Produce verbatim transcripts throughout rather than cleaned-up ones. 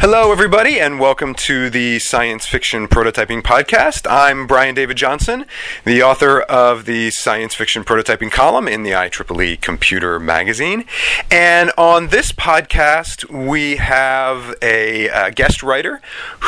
Hello, everybody, and welcome to the Science Fiction Prototyping Podcast. I'm Brian David Johnson, the author of the Science Fiction Prototyping column in the I triple E Computer magazine. And on this podcast, we have a uh, guest writer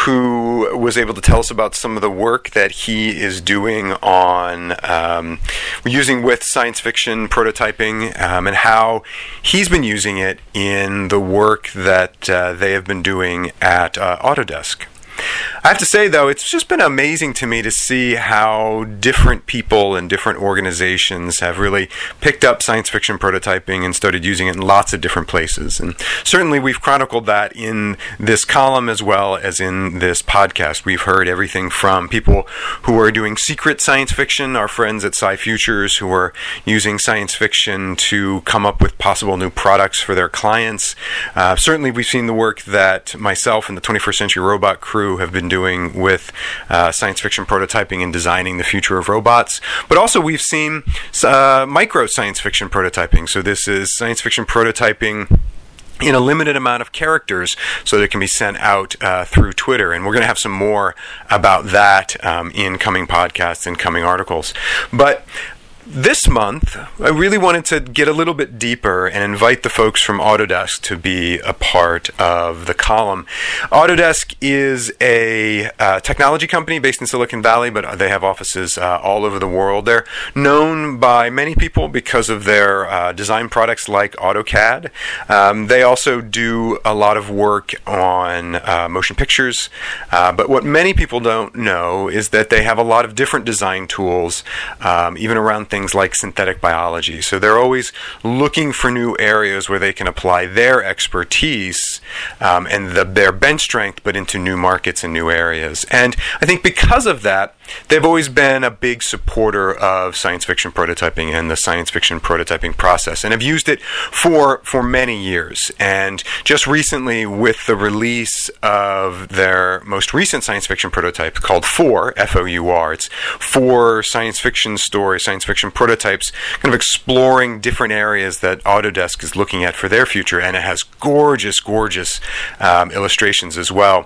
who was able to tell us about some of the work that he is doing on um, using with science fiction prototyping um, and how he's been using it in the work that uh, they have been doing at uh, Autodesk. I have to say, though, it's just been amazing to me to see how different people and different organizations have really picked up science fiction prototyping and started using it in lots of different places. And certainly we've chronicled that in this column as well as in this podcast. We've heard everything from people who are doing secret science fiction, our friends at Sci Futures, who are using science fiction to come up with possible new products for their clients. Uh, certainly we've seen the work that myself and the twenty-first Century Robot crew have been doing with uh, science fiction prototyping and designing the future of robots. But also we've seen uh, micro science fiction prototyping. So this is science fiction prototyping in a limited amount of characters so that it can be sent out uh, through Twitter. And we're going to have some more about that um, in coming podcasts and coming articles. But this month, I really wanted to get a little bit deeper and invite the folks from Autodesk to be a part of the column. Autodesk is a uh, technology company based in Silicon Valley, but they have offices uh, all over the world. They're known by many people because of their uh, design products like AutoCAD. Um, they also do a lot of work on uh, motion pictures, uh, but what many people don't know is that they have a lot of different design tools, um, even around things like synthetic biology. So they're always looking for new areas where they can apply their expertise um, and the, their bench strength, but into new markets and new areas. And I think because of that, they've always been a big supporter of science fiction prototyping and the science fiction prototyping process, and have used it for for many years. And just recently, with the release of their most recent science fiction prototype called Four, F O U R, it's four science fiction stories, science fiction prototypes, kind of exploring different areas that Autodesk is looking at for their future, and it has gorgeous, gorgeous um, illustrations as well.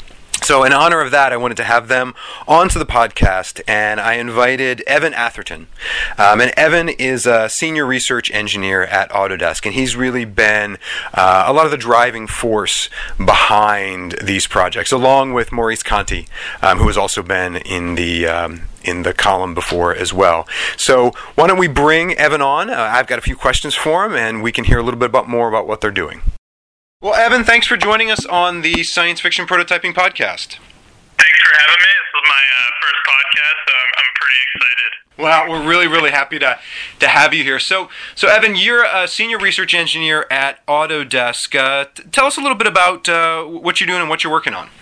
So in honor of that, I wanted to have them onto the podcast, and I invited Evan Atherton. Um, and Evan is a senior research engineer at Autodesk, and he's really been uh, a lot of the driving force behind these projects, along with Maurice Conti, um, who has also been in the um, in the column before as well. So why don't we bring Evan on? Uh, I've got a few questions for him, and we can hear a little bit about more about what they're doing. Well, Evan, thanks for joining us on the Science Fiction Prototyping Podcast. Thanks for having me. This is my uh, first podcast, so I'm, I'm pretty excited. Well, we're really, really happy to to have you here. So, so Evan, you're a senior research engineer at Autodesk. Uh, t- tell us a little bit about uh, what you're doing and what you're working on.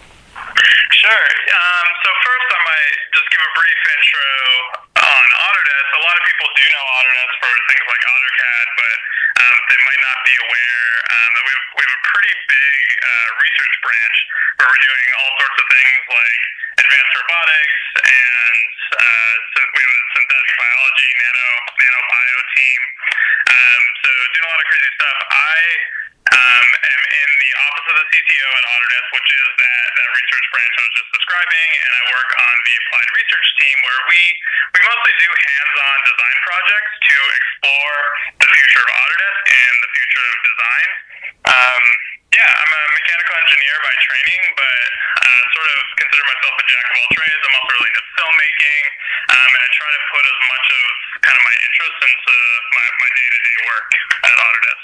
Sure. Um, so first, I might just give a brief intro on Autodesk. A lot of people do know Autodesk for things like AutoCAD, but um, they might not be aware um, that we have, we have a pretty big uh, research branch where we're doing all sorts of things like advanced robotics, and uh, so we have a synthetic biology, nano, nanobio team. Um, so doing a lot of crazy stuff. I um, am in the office of the C T O at Autodesk, which is that, that research branch I was just describing, and I work on the applied research team where we, we mostly do hands-on design projects to explore the future of Autodesk and the future of design. Um, yeah, I'm a mechanical engineer by training, but uh, sort of consider myself a jack of all trades. I'm also really into filmmaking, um, and I try to put as much of kind of my interest into my, my day-to-day work at Autodesk.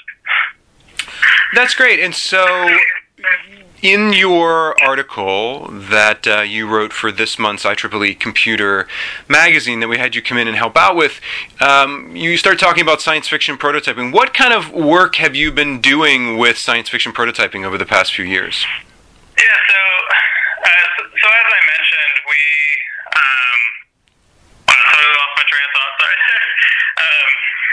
That's great. And so in your article that uh, you wrote for this month's I triple E Computer magazine that we had you come in and help out with, um, you start talking about science fiction prototyping. What kind of work have you been doing with science fiction prototyping over the past few years? Yeah, so uh, so, so as I mentioned, we um, wow, so I lost my train of thought. Sorry. um,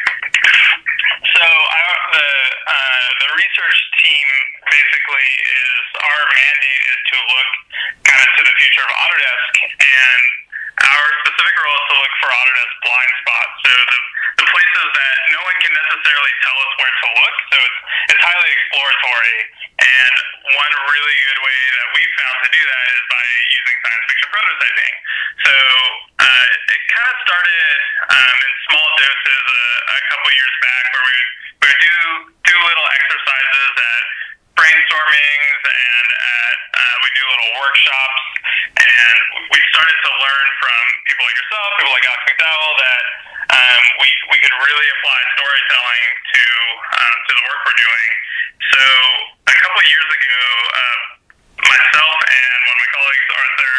so I, the uh, the research team basically is our mandate is to look kind of to the future of Autodesk, and our specific role is to look for Autodesk blind spots. So the, the places that no one can necessarily tell us where to look. So it's it's highly exploratory. And one really good way that we found to do that is by using science fiction prototyping. So uh, it kind of started um, in small doses a, a couple years back, where we would, we would do do little exercises at brainstormings, and at, uh, we do little workshops, and we started to learn from people like yourself, people like Alex McDowell, that um, we we could really apply storytelling to um, to the work we're doing. So a couple of years ago, uh, myself and one of my colleagues, Arthur,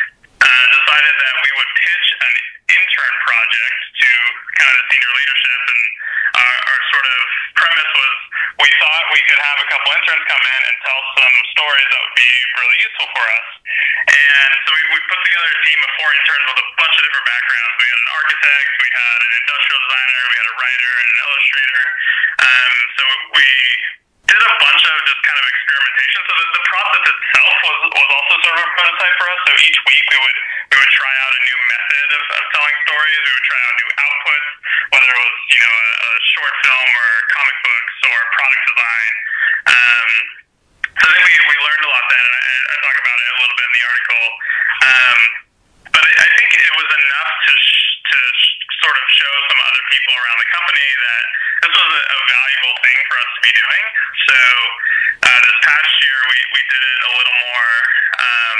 uh, decided that we would pitch an intern project to kind of the senior leadership, and our, our sort of premise was we thought we could have a couple interns come in and tell some stories that would be really useful for us. And so we, we put together a team of four interns with a bunch of different backgrounds. We had an architect, we had an industrial designer, we had a writer, and an illustrator. Um, so we did a bunch of just kind of experimentation. So the, the process itself was, was also sort of a prototype for us. So each week we would we would try out a new method of, of telling stories. We would try out new outputs, whether it was, you know, a, a short film or comic books or product design. Um, so I think we, we learned a lot then, and I, I talk about it a little bit in the article. Um, but I, I think it was enough to sh- to sh- sort of show some other people around the company that this was a, a valuable thing for us to be doing. So uh, this past year, we, we did it a little more um,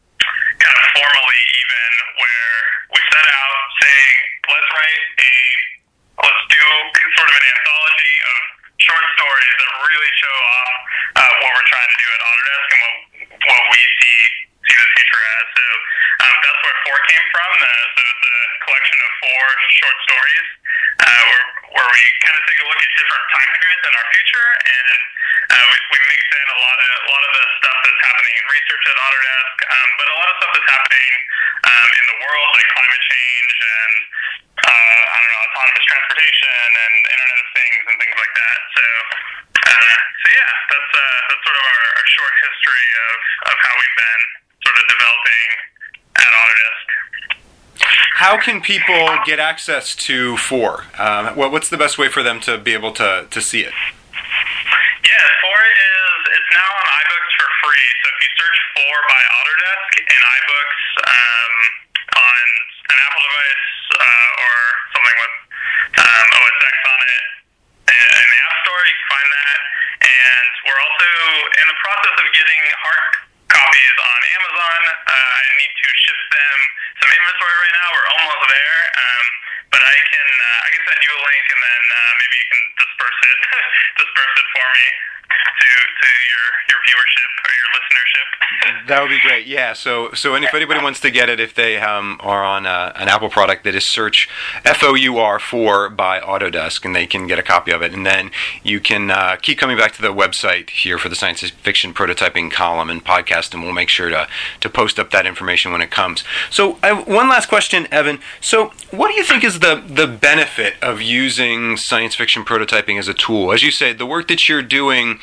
kind of formally, even, where we set out saying, let's write a, let's do sort of an anthology of short stories that really show off uh, what we're trying to do at Autodesk and what what we see see the future as. So um, that's where four came from. The, so it's a collection of four short stories uh, where where we kind of take a look at different time periods in our future, and uh, we, we mix in a lot of a lot of the stuff that's happening in research at Autodesk, um, but a lot of stuff that's happening um, in the world, like climate change and uh, I don't know, autonomous transportation and Internet of Things and things like that. So, uh, so yeah, that's uh, that's sort of our, our short history of, of how we've been sort of developing at Autodesk. How can people get access to four? Um, what, what's the best way for them to be able to, to see it? Yeah, four is, it's now on iBooks for free. So if you search four by Autodesk in iBooks um, on an Apple device uh, or something with um, O S X on it in, in the App Store, you can find that. And we're also in the process of getting hard copies on Amazon. Uh, I need to ship them some inventory right now. We're almost there, um, but I can uh, I can send you a link, and then uh, maybe you can disperse it disperse it for me to to your your viewership or your listenership. That would be great. Yeah. So so if anybody wants to get it, if they um, are on a, an Apple product, that is search F O U R four by Autodesk, and they can get a copy of it. And then you can uh, keep coming back to the website here for the science fiction prototyping column and podcast, and we'll make sure to to post up that information when it comes. So I have one last question, Evan. So what do you think is the the benefit of using science fiction prototyping as a tool? As you say, the work that you're doing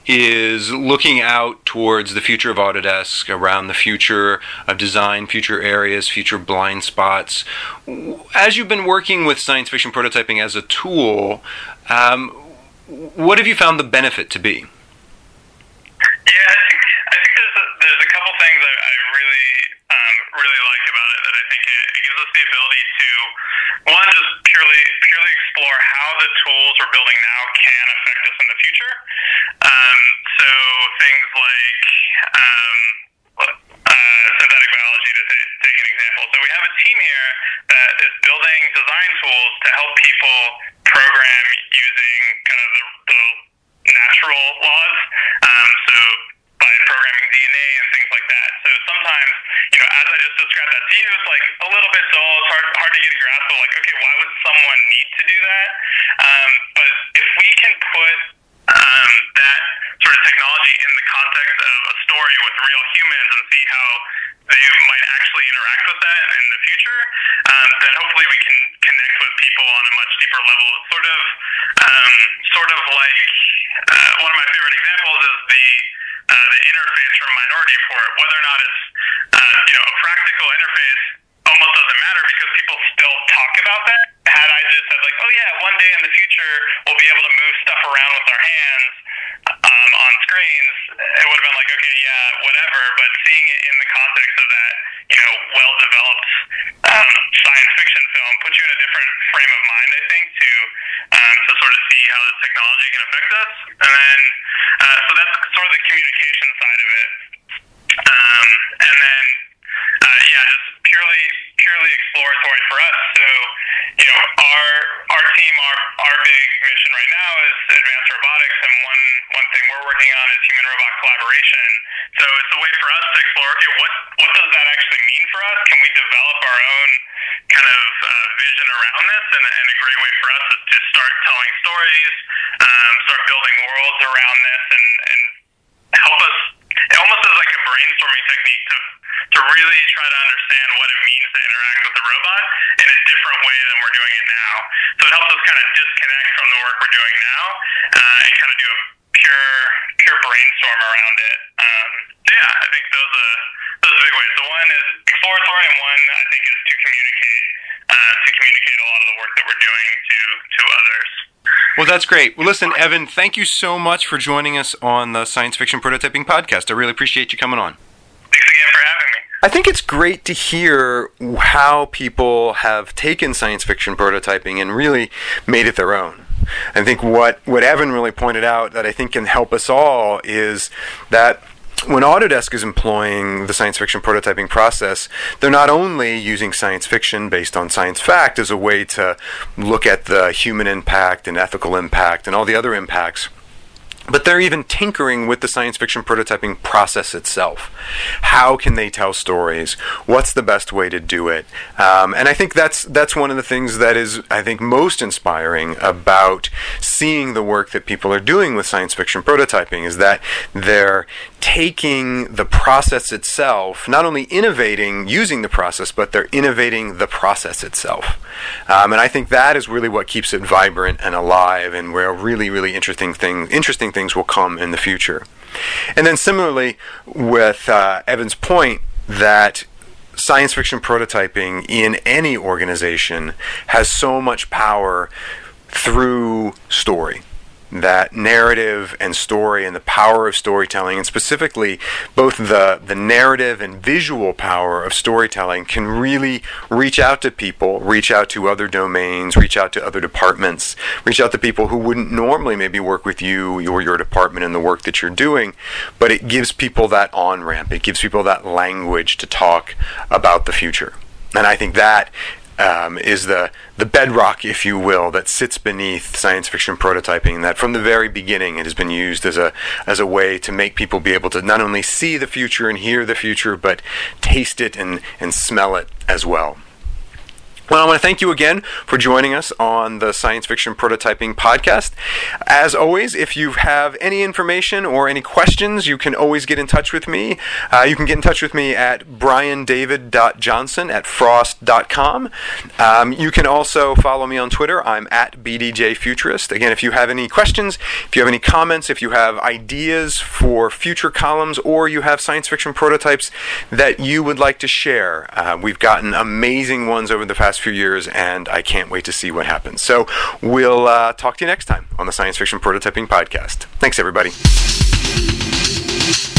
is looking out towards the future of Autodesk, around the future of design, future areas, future blind spots. As you've been working with science fiction prototyping as a tool, um, what have you found the benefit to be? Yeah, I think, I think there's, a, there's a couple things I, I really um, really like about it, that I think it, it gives us the ability to, one, just purely purely explore how the tools we're building now can affect us in the future. Um, so things like um, uh, synthetic biology, to t- take an example. So we have a team here that is building design tools to help people program using kind of the, the natural laws. Um, so by programming D N A and things like that. So sometimes, you know, as I just described that to you, it's like a little bit dull. It's hard, hard to get a grasp of, like, okay, why would someone need to do that? Um, but if we can put um, that sort of technology in the context of a story with real humans and see how they might actually interact with that in the future, um, then hopefully we can connect with people on a much deeper level. It's sort of, um, sort of like uh, one of my favorite examples is the uh, the interface from Minority Report. Whether or not it's uh, you know a practical interface almost doesn't matter, because people still talk about that. Had I just said, like, oh yeah, one day in the future we'll be able to move stuff around with our hands um, on screens, it would have been like, okay, yeah, whatever. But seeing it in the context of that, you know, well-developed um, science fiction film puts you in a different frame of mind, I think, to um, to sort of see how this technology can affect us. And then, uh, so that's sort of the communication side of it. Um, and then, uh, yeah, just purely purely exploratory for us. So, you know, our our team, our our big mission right now is advanced robotics, and one one thing we're working on is human robot collaboration. So it's a way for us to explore, okay, what what does that actually mean for us? Can we develop our own kind of uh, vision around this? And, and a great way for us is to start telling stories, um, start building worlds around this, and and help us. It almost is like a brainstorming technique to to really try to understand what it means to interact with the robot in a different way than we're doing it now. So it helps us kind of disconnect from the work we're doing now uh, and kind of do a pure pure brainstorm around it. Um, so yeah, I think those are those are big ways. So one is exploratory, and one I think is to communicate uh, to communicate a lot of the work that we're doing to to others. Well, that's great. Well, listen, Evan, thank you so much for joining us on the Science Fiction Prototyping Podcast. I really appreciate you coming on. Thanks again for having me. I think it's great to hear how people have taken science fiction prototyping and really made it their own. I think what, what Evan really pointed out that I think can help us all is that when Autodesk is employing the science fiction prototyping process, they're not only using science fiction based on science fact as a way to look at the human impact and ethical impact and all the other impacts, but they're even tinkering with the science fiction prototyping process itself. How can they tell stories? What's the best way to do it? Um, and I think that's that's one of the things that is, I think, most inspiring about seeing the work that people are doing with science fiction prototyping is that they're taking the process itself, not only innovating using the process, but they're innovating the process itself. Um, and I think that is really what keeps it vibrant and alive, and where really, really interesting things, interesting things will come in the future. And then similarly with uh, Evan's point that science fiction prototyping in any organization has so much power through story. That narrative and story and the power of storytelling, and specifically both the, the narrative and visual power of storytelling, can really reach out to people, reach out to other domains, reach out to other departments, reach out to people who wouldn't normally maybe work with you or your department in the work that you're doing, but it gives people that on-ramp, it gives people that language to talk about the future. And I think that Um, is the, the bedrock, if you will, that sits beneath science fiction prototyping, that from the very beginning it has been used as a as a way to make people be able to not only see the future and hear the future, but taste it and, and smell it as well. Well, I want to thank you again for joining us on the Science Fiction Prototyping Podcast. As always, if you have any information or any questions, you can always get in touch with me. Uh, you can get in touch with me at brian david dot johnson at frost dot com. Um, you can also follow me on Twitter. I'm at B D J Futurist. Again, if you have any questions, if you have any comments, if you have ideas for future columns, or you have science fiction prototypes that you would like to share, uh, we've gotten amazing ones over the past few years, and I can't wait to see what happens. So we'll uh, talk to you next time on the Science Fiction Prototyping Podcast. Thanks, everybody.